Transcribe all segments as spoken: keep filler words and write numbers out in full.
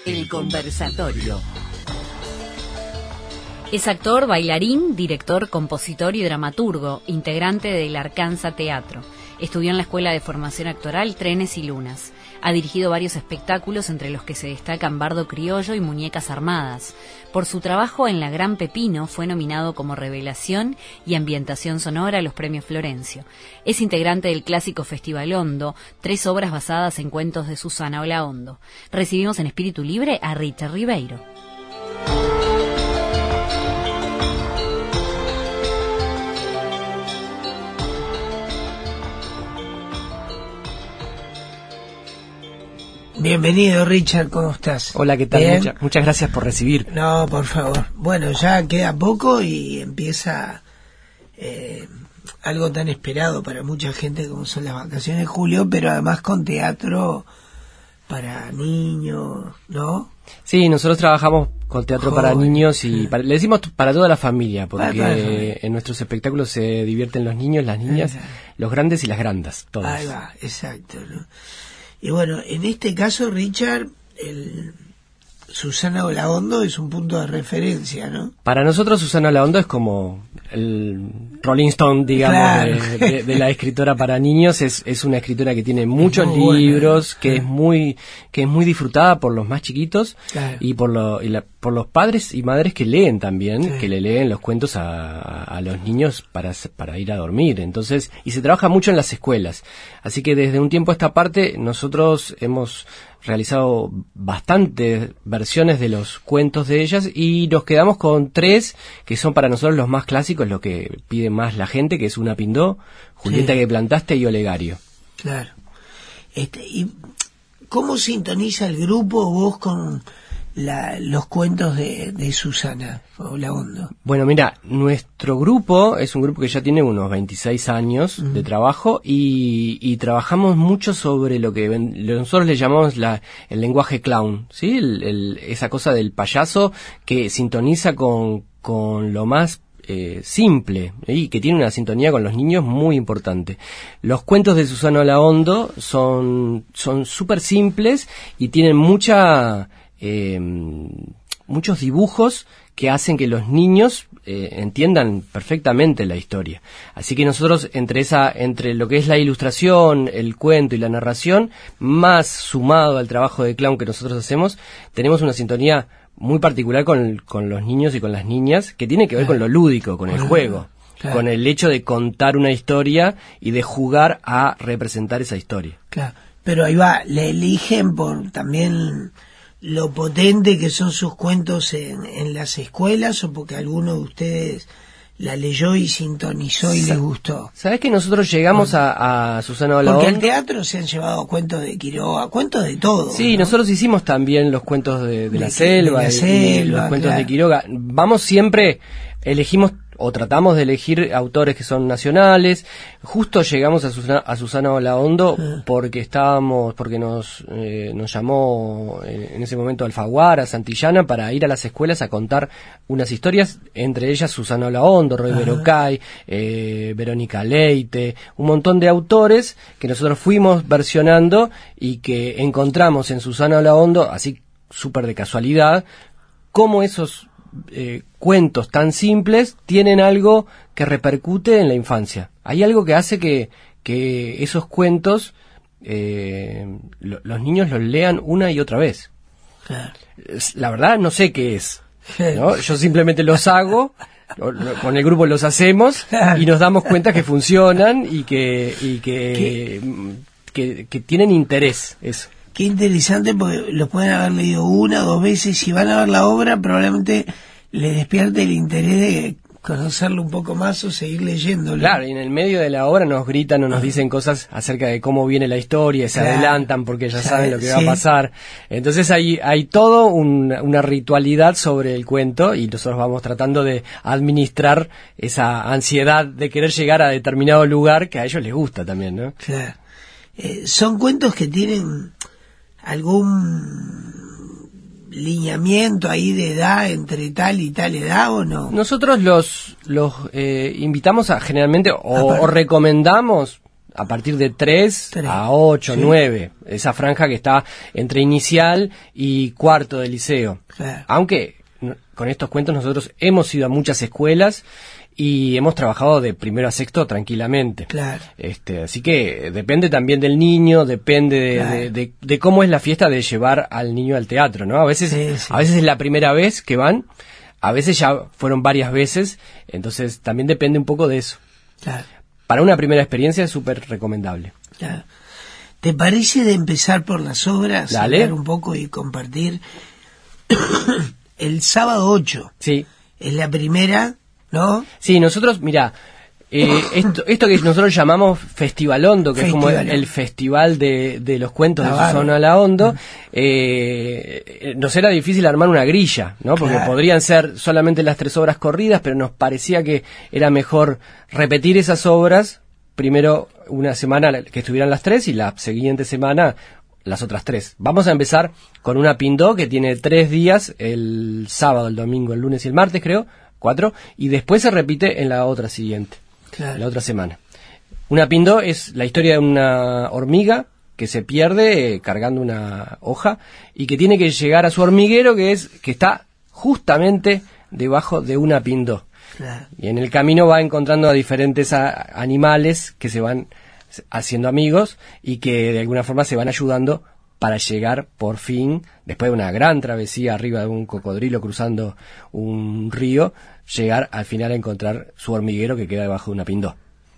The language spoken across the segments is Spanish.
El conversatorio. Es actor, bailarín, director, compositor y dramaturgo, integrante del Arkansas Teatro. Estudió en la Escuela de Formación Actoral Trenes y Lunas. Ha dirigido varios espectáculos, entre los que se destacan Bardo Criollo y Muñecas Armadas. Por su trabajo en La Gran Pepino fue nominado como Revelación y Ambientación Sonora a los Premios Florencio. Es integrante del clásico Festival Hondo, tres obras basadas en cuentos de Susana Olaondo. Recibimos en espíritu libre a Richard Ribeiro. Bienvenido, Richard, ¿cómo estás? Hola, ¿qué tal? Mucha, muchas gracias por recibir. No, por favor. Bueno, ya queda poco y empieza eh, algo tan esperado para mucha gente como son las vacaciones de julio, pero además con teatro para niños, ¿no? Sí, nosotros trabajamos con teatro Joder. para niños y para, le decimos para toda la familia, porque para, para en nuestros espectáculos se divierten los niños, las niñas, los grandes y las grandas, todos. Ahí va, exacto, ¿no? Y bueno, en este caso, Richard, el Susana Olaondo es un punto de referencia, ¿no? Para nosotros Susana Olaondo es como el Rolling Stone, digamos, claro. de, de, de la escritora para niños. Es, es una escritora que tiene muchos muy libros, buena, que ¿eh? es muy que es muy disfrutada por los más chiquitos, claro. y por lo, y la, por los padres y madres que leen también, sí. que le leen los cuentos a, a, a los niños para, para ir a dormir. Entonces, y se trabaja mucho en las escuelas. Así que desde un tiempo a esta parte nosotros hemos realizado bastantes versiones de los cuentos de ellas y nos quedamos con tres que son para nosotros los más clásicos, lo que pide más la gente, que es Una Pindó, Julieta sí. que plantaste y Olegario. Claro. Este, ¿y cómo sintoniza el grupo vos con la, los cuentos de, de Susana Olaondo? Bueno, mira, nuestro grupo es un grupo que ya tiene unos veintiséis años uh-huh. de trabajo y, y trabajamos mucho sobre lo que nosotros le llamamos la, el lenguaje clown, ¿sí? El, el, esa cosa del payaso que sintoniza con, con lo más Eh, simple y que tiene una sintonía con los niños muy importante. Los cuentos de Susana Olaondo son son súper simples y tienen mucha eh, muchos dibujos que hacen que los niños eh, entiendan perfectamente la historia. Así que nosotros entre esa entre lo que es la ilustración, el cuento y la narración, más sumado al trabajo de clown que nosotros hacemos, tenemos una sintonía muy particular con, con los niños y con las niñas, que tiene que ver claro. con lo lúdico, con el juego, claro. con el hecho de contar una historia y de jugar a representar esa historia. Claro, pero ahí va, le eligen por también lo potente que son sus cuentos en, en las escuelas, o porque alguno de ustedes la leyó y sintonizó y Sa- les gustó. ¿Sabés que nosotros llegamos bueno, a, a Susana Olaondo? Porque al teatro se han llevado cuentos de Quiroga, cuentos de todo. Sí, ¿no? Nosotros hicimos también los cuentos de, de, de la selva, de la y, selva y los cuentos claro. de Quiroga. Vamos siempre, elegimos o tratamos de elegir autores que son nacionales. Justo llegamos a Susana, a Susana Olaondo uh-huh. porque estábamos, porque nos eh, nos llamó en, en ese momento Alfaguara, Santillana, para ir a las escuelas a contar unas historias, entre ellas Susana Olaondo, Roy uh-huh. Berocay, eh, Verónica Leite, un montón de autores que nosotros fuimos versionando y que encontramos en Susana Olaondo, así súper de casualidad, cómo esos Eh, cuentos tan simples tienen algo que repercute en la infancia. Hay algo que hace que, que esos cuentos eh, lo, los niños los lean una y otra vez. Claro. La verdad no sé qué es, ¿no? Yo simplemente los hago, lo, lo, con el grupo los hacemos claro. y nos damos cuenta que funcionan y que, y que, que, que tienen interés eso. Qué interesante, porque los pueden haber leído una o dos veces. Si van a ver la obra, probablemente les despierte el interés de conocerlo un poco más o seguir leyéndolo. Claro, y en el medio de la obra nos gritan o nos dicen cosas acerca de cómo viene la historia, se claro. adelantan porque ya saben lo que sí. va a pasar. Entonces hay hay todo un, una ritualidad sobre el cuento y nosotros vamos tratando de administrar esa ansiedad de querer llegar a determinado lugar que a ellos les gusta también, ¿no? Claro. Eh, son cuentos que tienen algún lineamiento ahí de edad entre tal y tal edad, ¿o no? Nosotros los los eh, invitamos a generalmente o, o recomendamos a partir de tres Tres. a ocho, Sí. nueve, esa franja que está entre inicial y cuarto de liceo. Claro. Aunque no- con estos cuentos nosotros hemos ido a muchas escuelas y hemos trabajado de primero a sexto tranquilamente. Claro. Este, así que depende también del niño, depende de, Claro. de- de- de cómo es la fiesta de llevar al niño al teatro, ¿no? A veces, Sí, sí. a veces es la primera vez que van, a veces ya fueron varias veces, entonces también depende un poco de eso. Claro, Para una primera experiencia es súper recomendable. claro. ¿Te parece de empezar por las obras? Dale. Hablar un poco y compartir. El sábado ocho Sí. es la primera, ¿no? Sí, nosotros, mira, eh, esto, esto que nosotros llamamos Festivalondo, que es como el, Festivalondo. el festival de, de los cuentos Ah, de bárbaro. Susana Laondo, eh, nos era difícil armar una grilla, ¿no? Porque Claro. podrían ser solamente las tres obras corridas, pero nos parecía que era mejor repetir esas obras, primero una semana que estuvieran las tres y la siguiente semana las otras tres. Vamos a empezar con una Pindó que tiene tres días, el sábado, el domingo, el lunes y el martes, creo, cuatro, y después se repite en la otra siguiente, Claro. la otra semana. Una Pindó es la historia de una hormiga que se pierde eh, cargando una hoja y que tiene que llegar a su hormiguero que es que está justamente debajo de una Pindó. Claro. Y en el camino va encontrando a diferentes a- animales que se van s- haciendo amigos y que de alguna forma se van ayudando para llegar por fin, después de una gran travesía arriba de un cocodrilo cruzando un río, llegar al final a encontrar su hormiguero que queda debajo de una Pindó.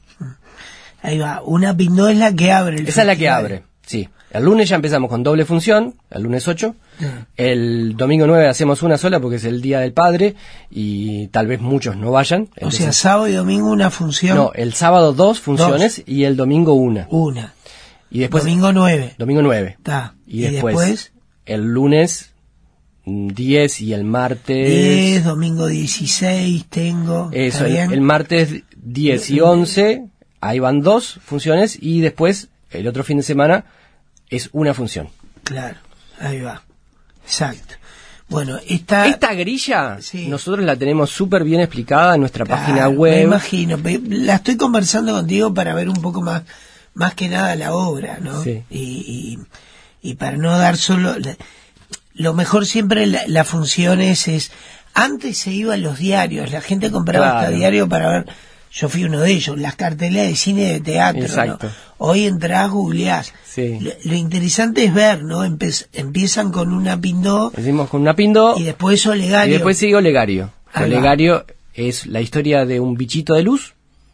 Ahí va, una Pindó es la que abre el Esa es la que festival. abre, sí. El lunes ya empezamos con doble función, el lunes ocho. Ah. El domingo nueve hacemos una sola porque es el Día del Padre y tal vez muchos no vayan. O sea, Entonces- sábado y domingo una función. no, el sábado dos funciones y el domingo una. Una. Y después Domingo nueve. domingo nueve. Está. Y, después, el lunes mm, diez y el martes diez, domingo dieciséis tengo. eso, ¿Está el, bien? el martes diez y once, ahí van dos funciones y después el otro fin de semana es una función. Claro, ahí va. Exacto. Bueno, esta... Esta grilla Sí. nosotros la tenemos súper bien explicada en nuestra Claro, página Me web. imagino. Pe- La estoy conversando contigo para ver un poco más, más que nada la obra, ¿no? Sí. Y, y, y para no dar solo... la- Lo mejor siempre la, la función es, es... Antes se iba a los diarios, la gente compraba Claro. hasta diario para ver... Yo fui uno de ellos, las carteleras de cine y de teatro, ¿no? Exacto. Hoy entrás, googleás. Sí. Lo, lo interesante es ver, ¿no? Empe- empiezan con una Pindó Decimos con una Pindó y después Olegario. y después sigue Olegario. Ahí va. Olegario es la historia de un bichito de luz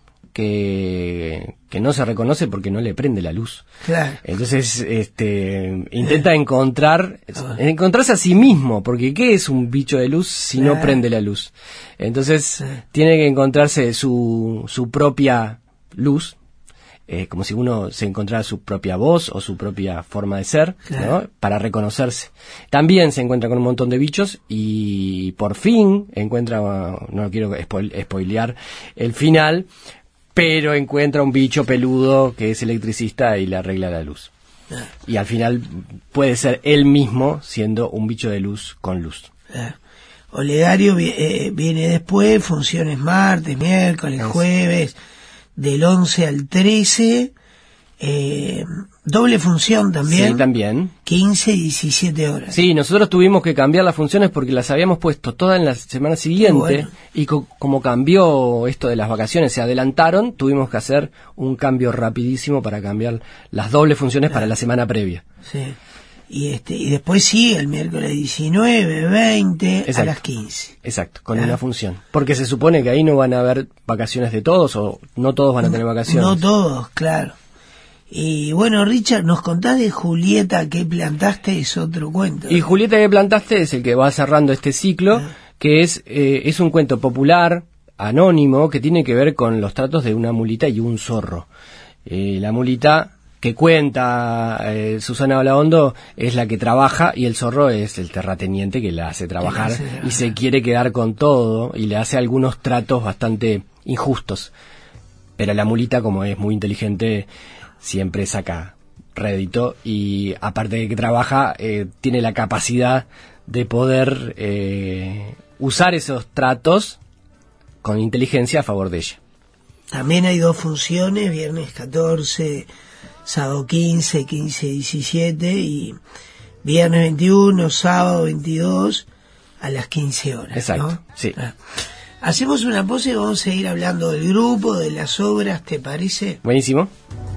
que, que no se reconoce porque no le prende la luz. Claro. Entonces, este, intenta encontrar, encontrarse a sí mismo, porque ¿qué es un bicho de luz si no Claro. prende la luz? Entonces, tiene que encontrarse su, su propia luz, eh, como si uno se encontrara su propia voz o su propia forma de ser, Claro. ¿no? Para reconocerse. También se encuentra con un montón de bichos y por fin encuentra, no quiero spoil- spoilear el final, pero encuentra un bicho peludo que es electricista y le arregla la luz. Y al final puede ser él mismo siendo un bicho de luz con luz. Ah. Olegario vi- eh, viene después, funciones martes, miércoles, Eso. jueves, del once al trece, eh, doble función también, Sí, también. quince y diecisiete horas. Sí, nosotros tuvimos que cambiar las funciones porque las habíamos puesto todas en la semana siguiente Bueno. y co- como cambió esto de las vacaciones, se adelantaron, tuvimos que hacer un cambio rapidísimo para cambiar las dobles funciones para la semana previa. Sí. Y este y después sí, el miércoles diecinueve, veinte, a Exacto. las quince. Exacto, con Ah. una función. Porque se supone que ahí no van a haber vacaciones de todos o no todos van a tener vacaciones. No todos, claro. Y bueno, Richard, ¿nos contás de Julieta que plantaste? Es otro cuento. Y Julieta que plantaste es el que va cerrando este ciclo, que es, eh, es un cuento popular, anónimo, que tiene que ver con los tratos de una mulita y un zorro. Eh, la mulita que cuenta eh, Susana Olaondo es la que trabaja y el zorro es el terrateniente que la hace trabajar hace trabajar. y se quiere quedar con todo y le hace algunos tratos bastante injustos. Pero la mulita, como es muy inteligente, siempre saca rédito y aparte de que trabaja, eh, tiene la capacidad de poder eh, usar esos tratos con inteligencia a favor de ella. también hay dos funciones, viernes catorce, sábado quince, quince diecisiete y viernes veintiuno, sábado veintidós a las quince horas. Exacto, ¿no? sí. Ah. Hacemos una pause y vamos a seguir hablando del grupo, de las obras, ¿te parece? Buenísimo.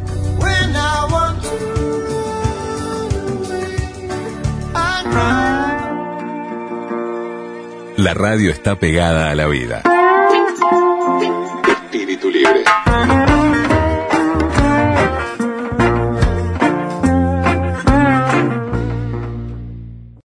La radio está pegada a la vida. Espíritu libre.